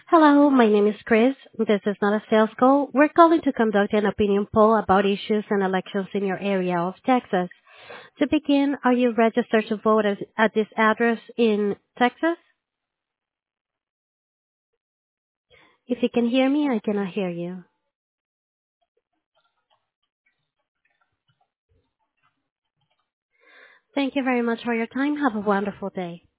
Hello, my name is Chris. This is not a sales call. We're calling to conduct an opinion poll about issues and elections in your area of Texas. To begin, are you registered to vote at this address in Texas? If you can hear me, I cannot hear you. Thank you very much for your time. Have a wonderful day.